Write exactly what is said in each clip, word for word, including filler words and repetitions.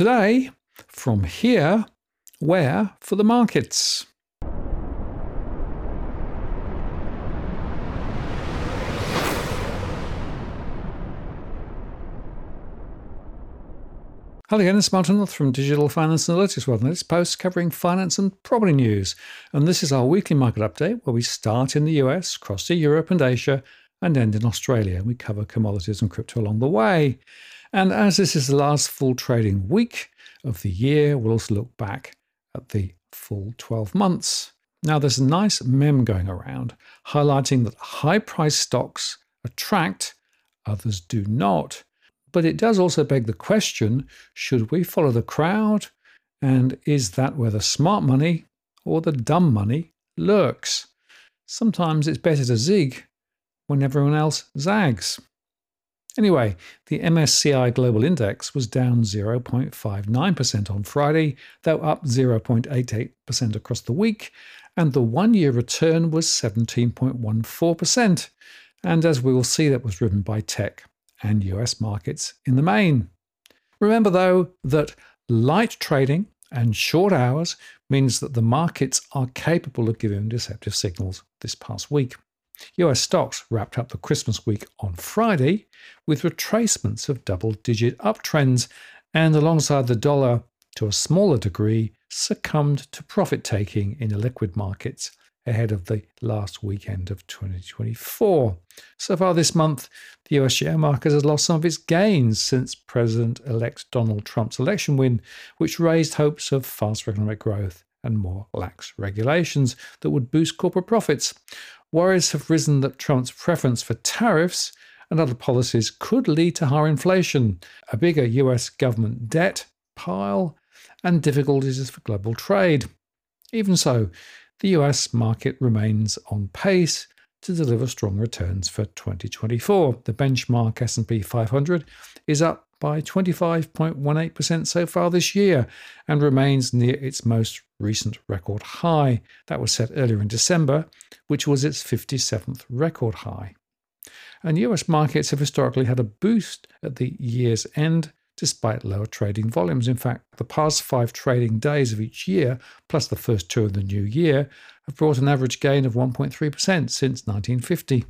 Today, from here, where for the markets? Hello again, it's Martin North from Digital Finance Analytics World, and it's post covering finance and property news. And this is our weekly market update where we start in the U S, cross to Europe and Asia, and end in Australia. We cover commodities and crypto along the way. And as this is the last full trading week of the year, we'll also look back at the full twelve months. Now, there's a nice meme going around highlighting that high-priced stocks attract, others do not. But it does also beg the question, should we follow the crowd? And is that where the smart money or the dumb money lurks? Sometimes it's better to zig when everyone else zags. Anyway, the M S C I Global Index was down zero point five nine percent on Friday, though up zero point eight eight percent across the week, and the one-year return was seventeen point one four percent. And as we will see, that was driven by tech and U S markets in the main. Remember, though, that light trading and short hours means that the markets are capable of giving deceptive signals this past week. U S stocks wrapped up the Christmas week on Friday with retracements of double-digit uptrends, and alongside the dollar, to a smaller degree, succumbed to profit-taking in illiquid markets ahead of the last weekend of twenty twenty-four. So far this month, the U S share market has lost some of its gains since President-elect Donald Trump's election win, which raised hopes of faster economic growth and more lax regulations that would boost corporate profits. Worries have risen that Trump's preference for tariffs and other policies could lead to higher inflation, a bigger U S government debt pile, and difficulties for global trade. Even so, the U S market remains on pace to deliver strong returns for twenty twenty-four. The benchmark S and P five hundred is up by twenty-five point one eight percent so far this year and remains near its most recent record high. That was set earlier in December, which was its fifty-seventh record high. And U S markets have historically had a boost at the year's end, despite lower trading volumes. In fact, the past five trading days of each year, plus the first two of the new year, have brought an average gain of one point three percent since nineteen fifty.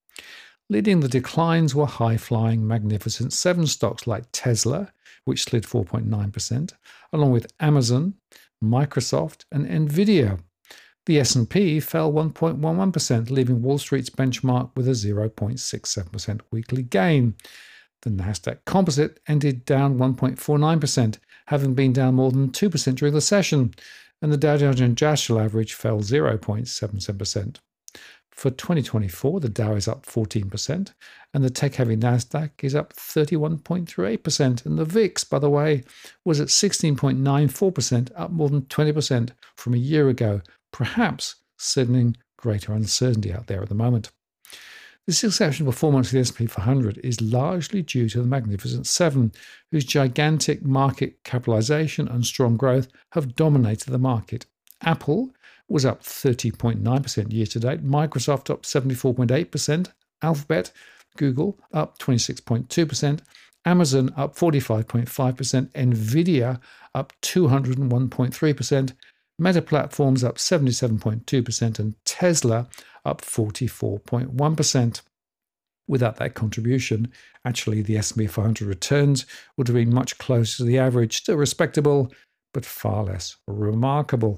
Leading the declines were high-flying Magnificent Seven stocks like Tesla, which slid four point nine percent, along with Amazon, Microsoft, and Nvidia. The S and P fell one point one one percent, leaving Wall Street's benchmark with a zero point six seven percent weekly gain. The Nasdaq Composite ended down one point four nine percent, having been down more than two percent during the session, and the Dow Jones Industrial Average fell zero point seven seven percent. For twenty twenty-four, the Dow is up fourteen percent, and the tech-heavy Nasdaq is up thirty-one point three eight percent, and the V I X, by the way, was at sixteen point nine four percent, up more than twenty percent from a year ago, perhaps signaling greater uncertainty out there at the moment. This exceptional performance of the S and P five hundred is largely due to the Magnificent Seven, whose gigantic market capitalization and strong growth have dominated the market. Apple was up thirty point nine percent year-to-date, Microsoft up seventy-four point eight percent, Alphabet, Google up twenty-six point two percent, Amazon up forty-five point five percent, Nvidia up two hundred one point three percent, Meta Platforms up seventy-seven point two percent, and Tesla up forty-four point one percent. Without that contribution, actually the S and P five hundred returns would have been much closer to the average, still respectable, but far less remarkable.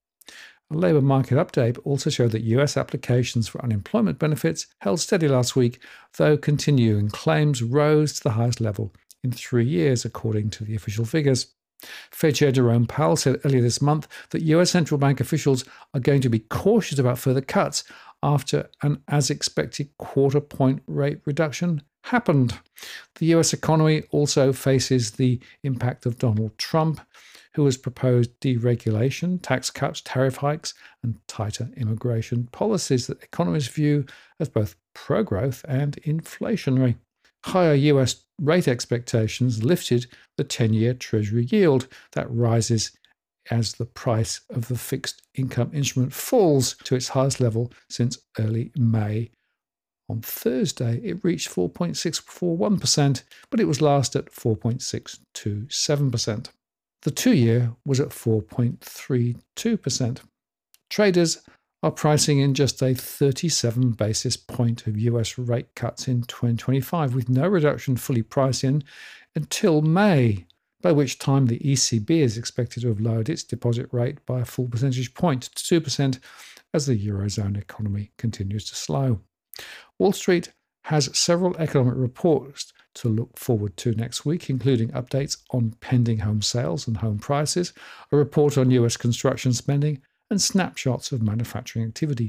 A labour market update also showed that U S applications for unemployment benefits held steady last week, though continuing claims rose to the highest level in three years, according to the official figures. Fed Chair Jerome Powell said earlier this month that U S central bank officials are going to be cautious about further cuts after an as-expected quarter-point rate reduction happened. The U S economy also faces the impact of Donald Trump, who has proposed deregulation, tax cuts, tariff hikes, and tighter immigration policies that economists view as both pro-growth and inflationary. Higher U S rate expectations lifted the ten-year Treasury yield. That rises as the price of the fixed income instrument falls to its highest level since early May. On Thursday, it reached four point six four one percent, but it was last at four point six two seven percent. The two-year was at four point three two percent. Traders are pricing in just a thirty-seven basis point of U S rate cuts in twenty twenty-five, with no reduction fully priced in until May, by which time the E C B is expected to have lowered its deposit rate by a full percentage point to two percent as the Eurozone economy continues to slow. Wall Street has several economic reports to look forward to next week, including updates on pending home sales and home prices, a report on U S construction spending, and snapshots of manufacturing activity.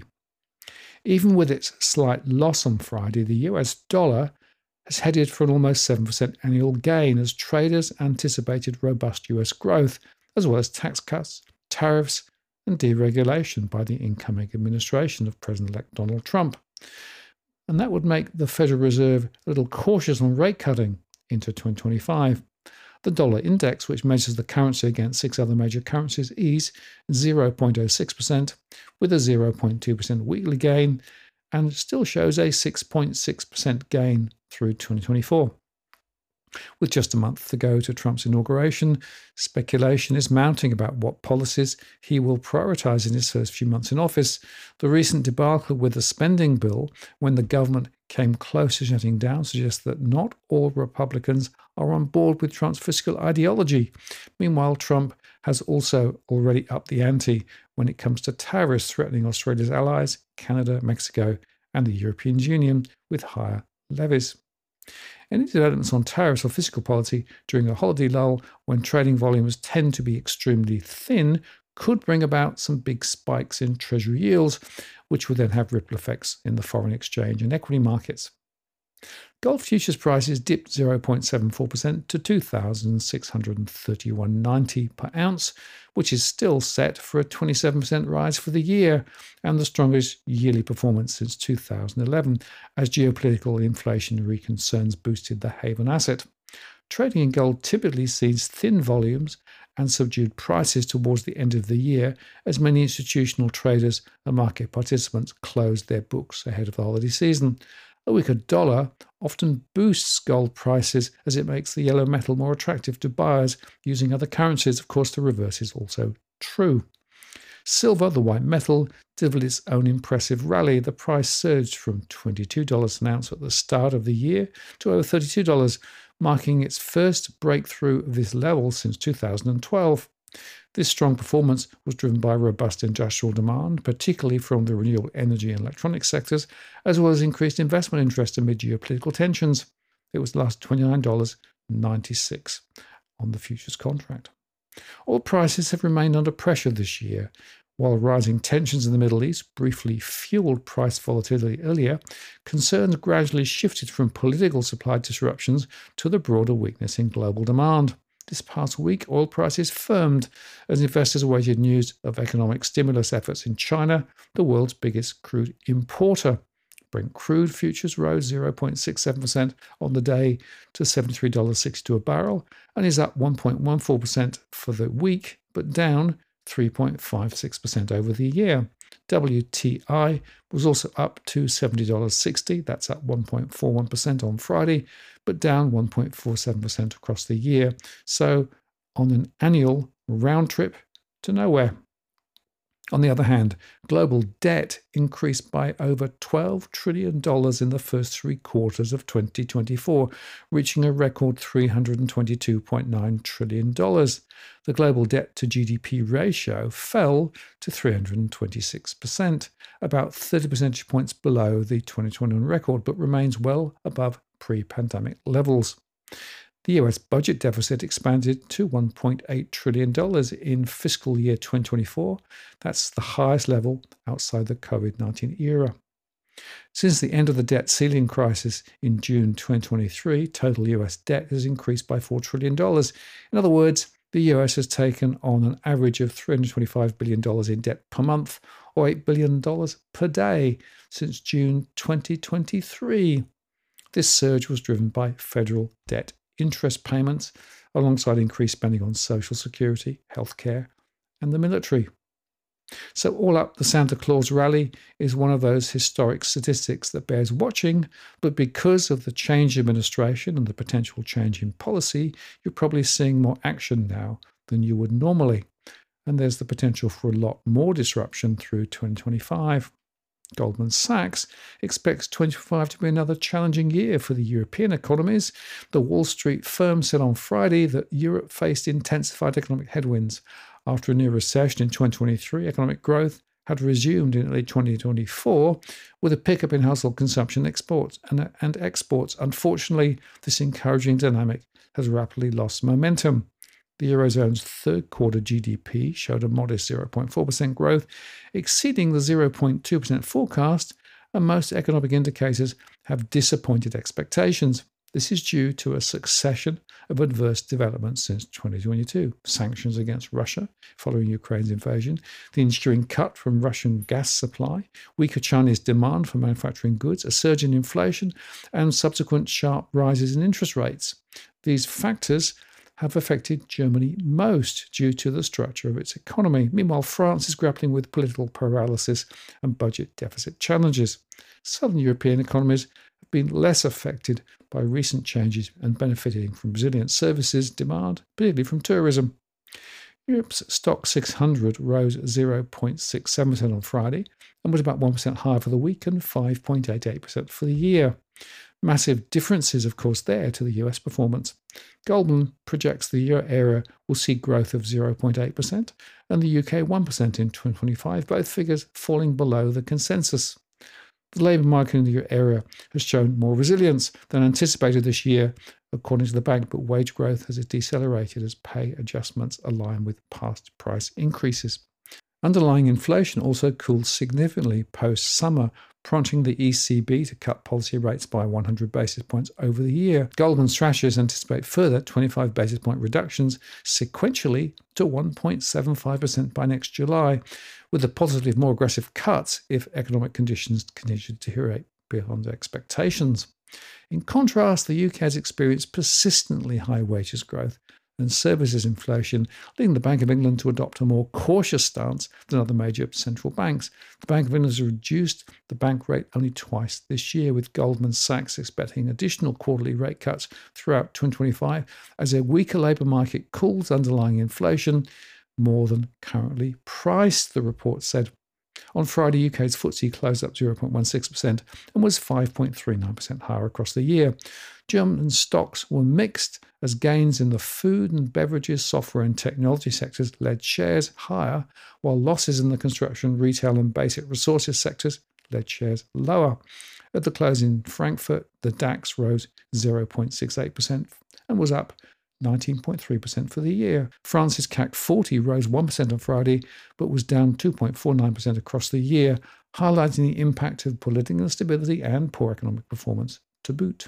Even with its slight loss on Friday, the U S dollar has headed for an almost seven percent annual gain as traders anticipated robust U S growth, as well as tax cuts, tariffs, and deregulation by the incoming administration of President-elect Donald Trump. And that would make the Federal Reserve a little cautious on rate cutting into twenty twenty-five. The dollar index, which measures the currency against six other major currencies, eased zero point zero six percent with a zero point two percent weekly gain and still shows a six point six percent gain through twenty twenty-four. With just a month to go to Trump's inauguration, speculation is mounting about what policies he will prioritize in his first few months in office. The recent debacle with the spending bill, when the government came close to shutting down, suggests that not all Republicans are on board with Trump's fiscal ideology. Meanwhile, Trump has also already upped the ante when it comes to tariffs, threatening Australia's allies, Canada, Mexico, and the European Union with higher levies. Any developments on tariffs or fiscal policy during a holiday lull, when trading volumes tend to be extremely thin, could bring about some big spikes in Treasury yields, which would then have ripple effects in the foreign exchange and equity markets. Gold futures prices dipped zero point seven four percent to two thousand six hundred thirty-one dollars and ninety cents per ounce, which is still set for a twenty-seven percent rise for the year and the strongest yearly performance since two thousand eleven, as geopolitical and inflationary concerns boosted the haven asset. Trading in gold typically sees thin volumes and subdued prices towards the end of the year, as many institutional traders and market participants close their books ahead of the holiday season. A weaker dollar often boosts gold prices as it makes the yellow metal more attractive to buyers using other currencies. Of course, the reverse is also true. Silver, the white metal, delivered its own impressive rally. The price surged from twenty-two dollars an ounce at the start of the year to over thirty-two dollars, marking its first breakthrough of this level since two thousand twelve. This strong performance was driven by robust industrial demand, particularly from the renewable energy and electronics sectors, as well as increased investment interest amid geopolitical tensions. It was last twenty-nine dollars and ninety-six cents on the futures contract. Oil prices have remained under pressure this year. While rising tensions in the Middle East briefly fueled price volatility earlier, concerns gradually shifted from political supply disruptions to the broader weakness in global demand. This past week, oil prices firmed as investors awaited news of economic stimulus efforts in China, the world's biggest crude importer. Brent crude futures rose zero point six seven percent on the day to seventy-three dollars and sixty-two cents a barrel and is up one point one four percent for the week, but down three point five six percent over the year. W T I was also up to seventy dollars and sixty cents. That's up one point four one percent on Friday, but down one point four seven percent across the year. So on an annual round trip to nowhere. On the other hand, global debt increased by over twelve trillion dollars in the first three quarters of twenty twenty-four, reaching a record three hundred twenty-two point nine trillion dollars. The global debt to G D P ratio fell to three hundred twenty-six percent, about thirty percentage points below the twenty twenty-one record, but remains well above pre-pandemic levels. The U S budget deficit expanded to one point eight trillion dollars in fiscal year twenty twenty-four. That's the highest level outside the COVID nineteen era. Since the end of the debt ceiling crisis in June twenty twenty-three, total U S debt has increased by four trillion dollars. In other words, the U S has taken on an average of three hundred twenty-five billion dollars in debt per month, or eight billion dollars per day, since June twenty twenty-three. This surge was driven by federal debt interest payments, alongside increased spending on Social Security, healthcare, and the military. So all up, the Santa Claus rally is one of those historic statistics that bears watching, but because of the change in administration and the potential change in policy, you're probably seeing more action now than you would normally. And there's the potential for a lot more disruption through twenty twenty-five. Goldman Sachs expects twenty twenty-five to be another challenging year for the European economies. The Wall Street firm said on Friday that Europe faced intensified economic headwinds. After a near recession in twenty twenty-three, economic growth had resumed in early twenty twenty-four with a pickup in household consumption exports and, and exports. Unfortunately, this encouraging dynamic has rapidly lost momentum. The Eurozone's third quarter G D P showed a modest zero point four percent growth, exceeding the zero point two percent forecast, and most economic indicators have disappointed expectations. This is due to a succession of adverse developments since twenty twenty-two. Sanctions against Russia following Ukraine's invasion, the ensuing cut from Russian gas supply, weaker Chinese demand for manufacturing goods, a surge in inflation, and subsequent sharp rises in interest rates. These factors have affected Germany most due to the structure of its economy. Meanwhile, France is grappling with political paralysis and budget deficit challenges. Southern European economies have been less affected by recent changes and benefiting from resilient services demand, particularly from tourism. Europe's Stoxx six hundred rose zero point six seven percent on Friday and was about one percent higher for the week and five point eight eight percent for the year. Massive differences, of course, there to the U S performance. Goldman projects the euro area will see growth of zero point eight percent and the U K one percent in twenty twenty-five, both figures falling below the consensus. The labour market in the euro area has shown more resilience than anticipated this year, according to the bank, but wage growth has decelerated as pay adjustments align with past price increases. Underlying inflation also cooled significantly post-summer, prompting the E C B to cut policy rates by one hundred basis points over the year. Goldman strategists anticipate further twenty-five basis point reductions sequentially to one point seven five percent by next July, with the possibility of more aggressive cuts if economic conditions continue to deteriorate beyond expectations. In contrast, the U K has experienced persistently high wages growth and services inflation, leading the Bank of England to adopt a more cautious stance than other major central banks. The Bank of England has reduced the bank rate only twice this year, with Goldman Sachs expecting additional quarterly rate cuts throughout twenty twenty-five as a weaker labour market cools underlying inflation more than currently priced, the report said. On Friday, U K's F T S E closed up zero point one six percent and was five point three nine percent higher across the year. German stocks were mixed as gains in the food and beverages, software and technology sectors led shares higher, while losses in the construction, retail and basic resources sectors led shares lower. At the close in Frankfurt, the DAX rose zero point six eight percent and was up nineteen point three percent for the year. France's C A C forty rose one percent on Friday, but was down two point four nine percent across the year, highlighting the impact of political instability and poor economic performance to boot.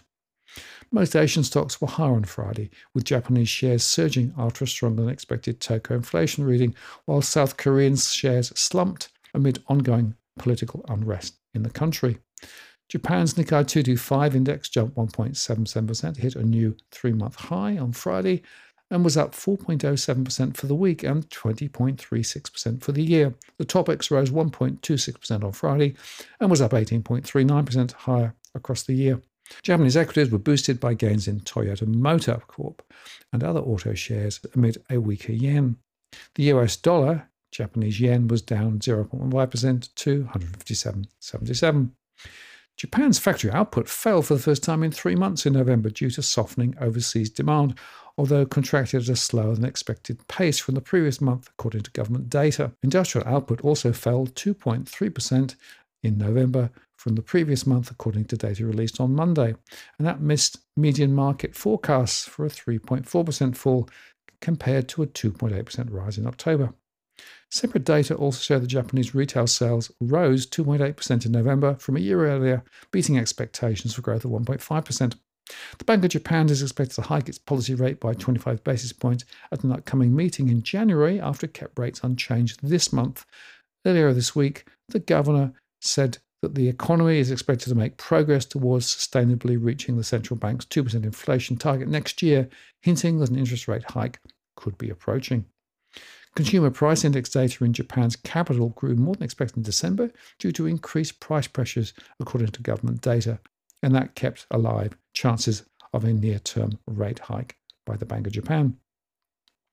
Most Asian stocks were higher on Friday, with Japanese shares surging after a stronger than expected Tokyo inflation reading, while South Korean shares slumped amid ongoing political unrest in the country. Japan's Nikkei two twenty-five index jumped one point seven seven percent, hit a new three-month high on Friday, and was up four point zero seven percent for the week and twenty point three six percent for the year. The Topix rose one point two six percent on Friday and was up eighteen point three nine percent higher across the year. Japanese equities were boosted by gains in Toyota Motor Corp and other auto shares amid a weaker yen. The U S dollar, Japanese yen, was down zero point one five percent to one hundred fifty-seven point seven seven. Japan's factory output fell for the first time in three months in November due to softening overseas demand, although contracted at a slower than expected pace from the previous month, according to government data. Industrial output also fell two point three percent in November from the previous month, according to data released on Monday, and that missed median market forecasts for a three point four percent fall compared to a two point eight percent rise in October. Separate data also show that Japanese retail sales rose two point eight percent in November from a year earlier, beating expectations for growth of one point five percent. The Bank of Japan is expected to hike its policy rate by twenty-five basis points at an upcoming meeting in January after it kept rates unchanged this month. Earlier this week, the governor said that the economy is expected to make progress towards sustainably reaching the central bank's two percent inflation target next year, hinting that an interest rate hike could be approaching. Consumer price index data in Japan's capital grew more than expected in December due to increased price pressures, according to government data, and that kept alive chances of a near-term rate hike by the Bank of Japan.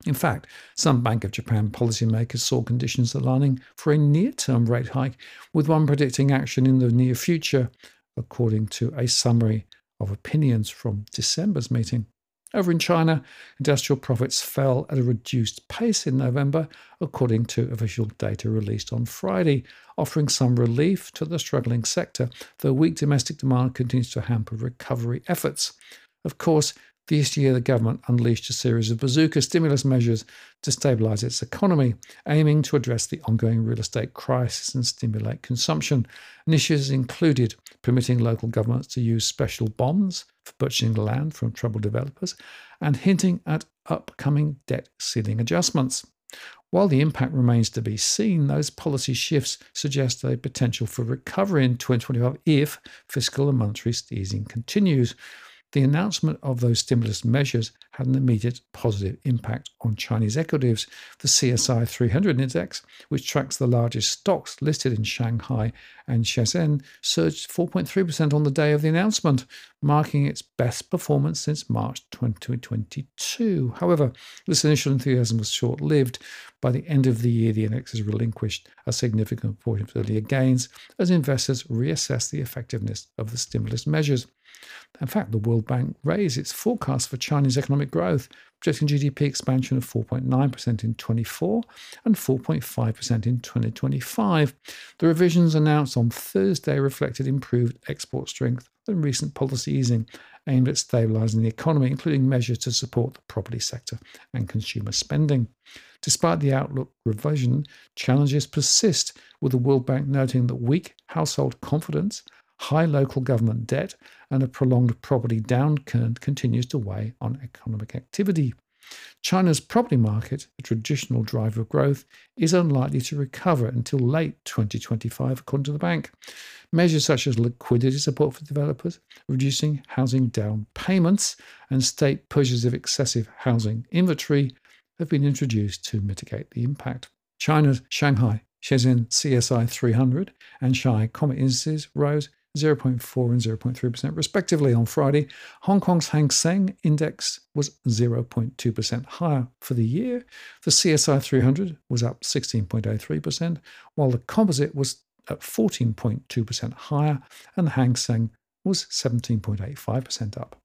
In fact, some Bank of Japan policymakers saw conditions aligning for a near-term rate hike, with one predicting action in the near future, according to a summary of opinions from December's meeting. Over in China, industrial profits fell at a reduced pace in November, according to official data released on Friday, offering some relief to the struggling sector, though weak domestic demand continues to hamper recovery efforts. Of course, this year the government unleashed a series of bazooka stimulus measures to stabilise its economy, aiming to address the ongoing real estate crisis and stimulate consumption. Initiatives included permitting local governments to use special bonds for purchasing land from troubled developers and hinting at upcoming debt ceiling adjustments. While the impact remains to be seen, those policy shifts suggest a potential for recovery in twenty twenty-five if fiscal and monetary easing continues. The announcement of those stimulus measures had an immediate positive impact on Chinese equities. The C S I three hundred index, which tracks the largest stocks listed in Shanghai and Shenzhen, surged four point three percent on the day of the announcement, marking its best performance since March twenty twenty-two. However, this initial enthusiasm was short-lived. By the end of the year, the index has relinquished a significant portion of earlier gains as investors reassess the effectiveness of the stimulus measures. In fact, the World Bank raised its forecast for Chinese economic growth, projecting G D P expansion of four point nine percent in twenty-four and four point five percent in twenty twenty-five. The revisions announced on Thursday reflected improved export strength and recent policy easing aimed at stabilising the economy, including measures to support the property sector and consumer spending. Despite the outlook revision, challenges persist, with the World Bank noting that weak household confidence, high local government debt, and a prolonged property downturn continues to weigh on economic activity. China's property market, a traditional driver of growth, is unlikely to recover until late twenty twenty-five, according to the bank. Measures such as liquidity support for developers, reducing housing down payments, and state pushes of excessive housing inventory have been introduced to mitigate the impact. China's Shanghai Shenzhen C S I three hundred and Shanghai Composite indices rose zero point four and zero point three percent respectively on Friday. Hong Kong's Hang Seng index was zero point two percent higher for the year. The C S I three hundred was up sixteen point zero three percent, while the composite was at fourteen point two percent higher, and the Hang Seng was seventeen point eight five percent up.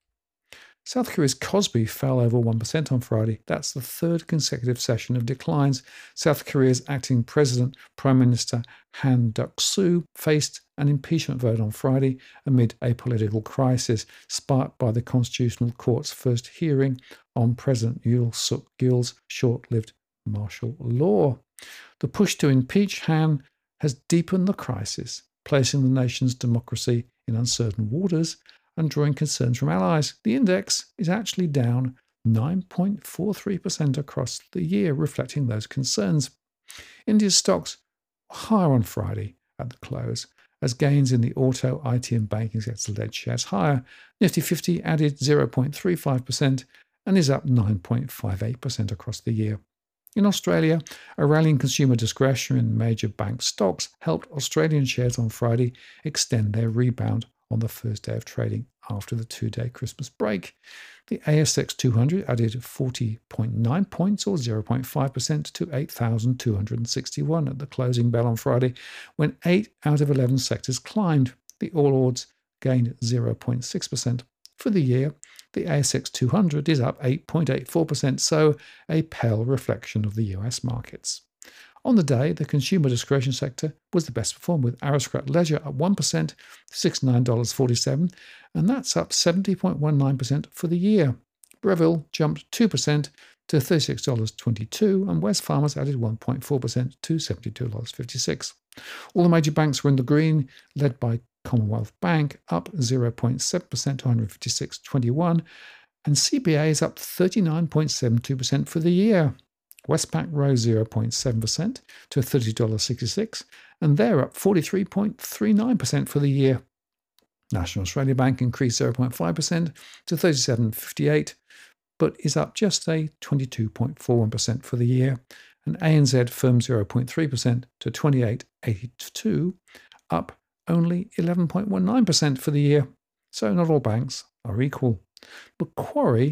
South Korea's Kospi fell over one percent on Friday. That's the third consecutive session of declines. South Korea's acting president, Prime Minister Han Duck-soo, faced an impeachment vote on Friday amid a political crisis sparked by the Constitutional Court's first hearing on President Yoon Suk-yeol's short-lived martial law. The push to impeach Han has deepened the crisis, placing the nation's democracy in uncertain waters and drawing concerns from allies. The index is actually down nine point four three percent across the year, reflecting those concerns. India's stocks were higher on Friday at the close, as gains in the auto, I T and banking sectors led shares higher. Nifty fifty added zero point three five percent and is up nine point five eight percent across the year. In Australia, a rally in consumer discretionary and major bank stocks helped Australian shares on Friday extend their rebound on the first day of trading after the two-day Christmas break. The A S X two hundred added forty point nine points or zero point five percent to eight thousand two hundred sixty-one at the closing bell on Friday, when eight out of eleven sectors climbed. The All Ords gained zero point six percent. For the year, the A S X two hundred is up eight point eight four percent, so a pale reflection of the U S markets. On the day, the consumer discretion sector was the best performed, with Aristocrat Leisure up one percent to sixty-nine dollars and forty-seven cents, and that's up seventy point one nine percent for the year. Breville jumped two percent to thirty-six dollars and twenty-two cents, and Wesfarmers added one point four percent to seventy-two dollars and fifty-six cents. All the major banks were in the green, led by Commonwealth Bank, up zero point seven percent to one hundred fifty-six dollars and twenty-one cents, and C B A is up thirty-nine point seven two percent for the year. Westpac rose zero point seven percent to thirty dollars and sixty-six cents, and they're up forty-three point three nine percent for the year. National Australia Bank increased zero point five percent to thirty-seven dollars and fifty-eight cents, but is up just a twenty-two point four one percent for the year. And A N Z firmed zero point three percent to twenty-eight dollars and eighty-two cents, up only eleven point one nine percent for the year. So not all banks are equal. Macquarie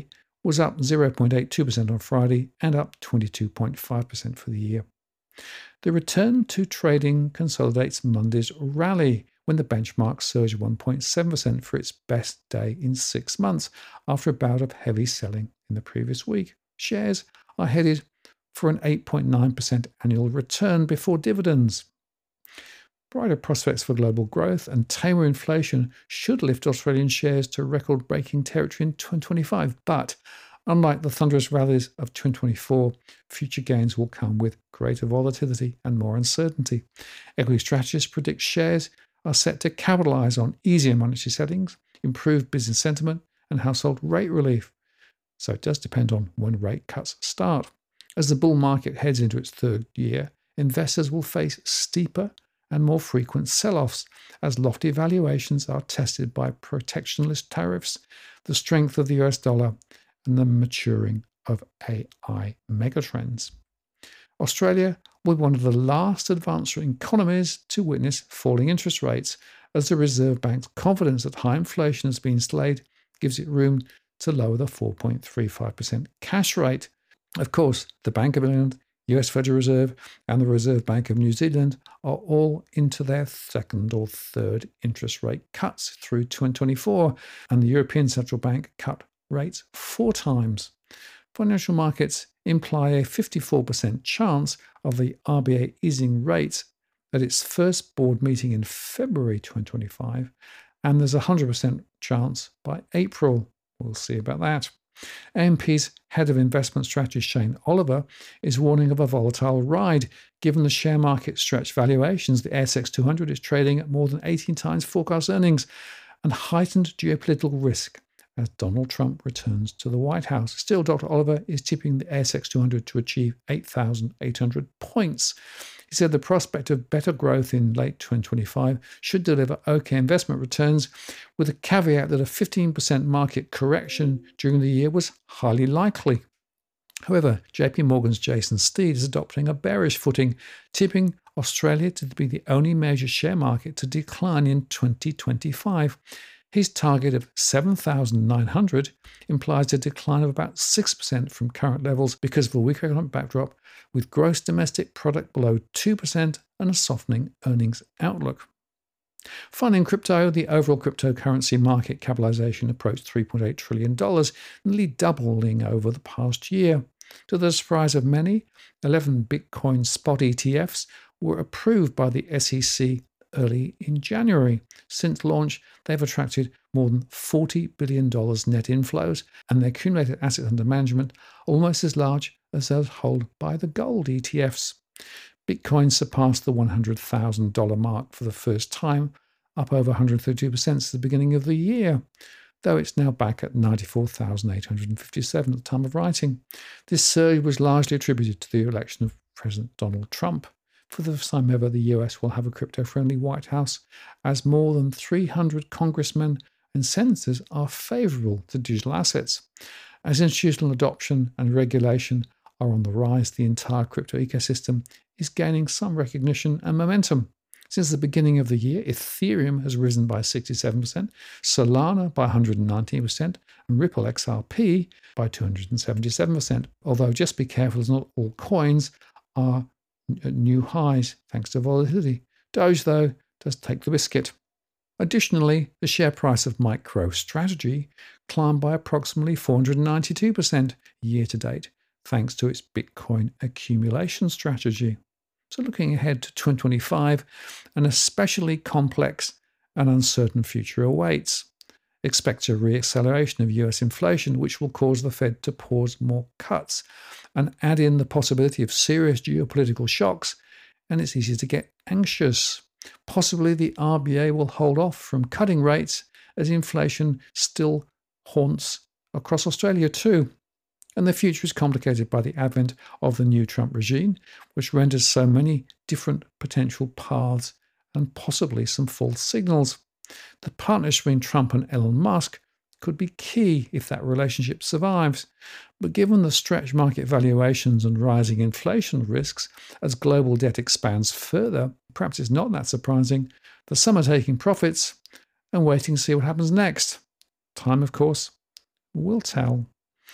was up zero point eight two percent on Friday and up twenty-two point five percent for the year. The return to trading consolidates Monday's rally when the benchmark surged one point seven percent for its best day in six months after a bout of heavy selling in the previous week. Shares are headed for an eight point nine percent annual return before dividends. Brighter prospects for global growth and tamer inflation should lift Australian shares to record-breaking territory in twenty twenty-five, but unlike the thunderous rallies of twenty twenty-four, future gains will come with greater volatility and more uncertainty. Equity strategists predict shares are set to capitalise on easier monetary settings, improved business sentiment, and household rate relief. So it does depend on when rate cuts start. As the bull market heads into its third year, investors will face steeper and more frequent sell-offs as lofty valuations are tested by protectionist tariffs, the strength of the U S dollar, and the maturing of A I megatrends. Australia will be one of the last advanced economies to witness falling interest rates, as the Reserve Bank's confidence that high inflation has been slayed gives it room to lower the four point three five percent cash rate. Of course, the Bank of England, U S Federal Reserve, and the Reserve Bank of New Zealand are all into their second or third interest rate cuts through twenty twenty-four, and the European Central Bank cut rates four times. Financial markets imply a fifty-four percent chance of the R B A easing rates at its first board meeting in February twenty twenty-five, and there's a one hundred percent chance by April. We'll see about that. A M P's head of investment strategy, Shane Oliver, is warning of a volatile ride. Given the share market stretched valuations, the A S X two hundred is trading at more than eighteen times forecast earnings, and heightened geopolitical risk as Donald Trump returns to the White House. Still, Doctor Oliver is tipping the A S X two hundred to achieve eight thousand eight hundred points. He said the prospect of better growth in late twenty twenty-five should deliver okay investment returns, with a caveat that a fifteen percent market correction during the year was highly likely. However, J P Morgan's Jason Steed is adopting a bearish footing, tipping Australia to be the only major share market to decline in twenty twenty-five. His target of seven thousand nine hundred implies a decline of about six percent from current levels because of a weaker economic backdrop, with gross domestic product below two percent and a softening earnings outlook. Finally, in crypto, the overall cryptocurrency market capitalization approached three point eight trillion dollars, nearly doubling over the past year. To the surprise of many, eleven Bitcoin spot E T Fs were approved by the S E C early in January. Since launch, they've attracted more than forty billion dollars net inflows, and their accumulated assets under management almost as large as those held by the gold E T Fs. Bitcoin surpassed the one hundred thousand dollars mark for the first time, up over one hundred thirty-two percent since the beginning of the year, though it's now back at ninety-four thousand eight hundred fifty-seven at the time of writing. This surge was largely attributed to the election of President Donald Trump. For the first time ever, the U S will have a crypto-friendly White House, as more than three hundred congressmen and senators are favorable to digital assets. As institutional adoption and regulation are on the rise, the entire crypto ecosystem is gaining some recognition and momentum. Since the beginning of the year, Ethereum has risen by sixty-seven percent, Solana by one hundred nineteen percent, and Ripple X R P by two hundred seventy-seven percent. Although just be careful, as not all coins are at new highs thanks to volatility. Doge, though, does take the biscuit. Additionally, the share price of MicroStrategy climbed by approximately four hundred ninety-two percent year to date, thanks to its Bitcoin accumulation strategy. So looking ahead to twenty twenty-five, an especially complex and uncertain future awaits. Expects a reacceleration of U S inflation, which will cause the Fed to pause more cuts, and add in the possibility of serious geopolitical shocks, and it's easy to get anxious. Possibly the R B A will hold off from cutting rates as inflation still haunts across Australia too. And the future is complicated by the advent of the new Trump regime, which renders so many different potential paths and possibly some false signals. The partnership between Trump and Elon Musk could be key if that relationship survives. But given the stretched market valuations and rising inflation risks as global debt expands further, perhaps it's not that surprising that some are taking profits and waiting to see what happens next. Time, of course, will tell.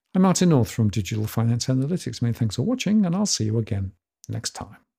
I'm Martin North from Digital Finance Analytics. Many thanks for watching, and I'll see you again next time.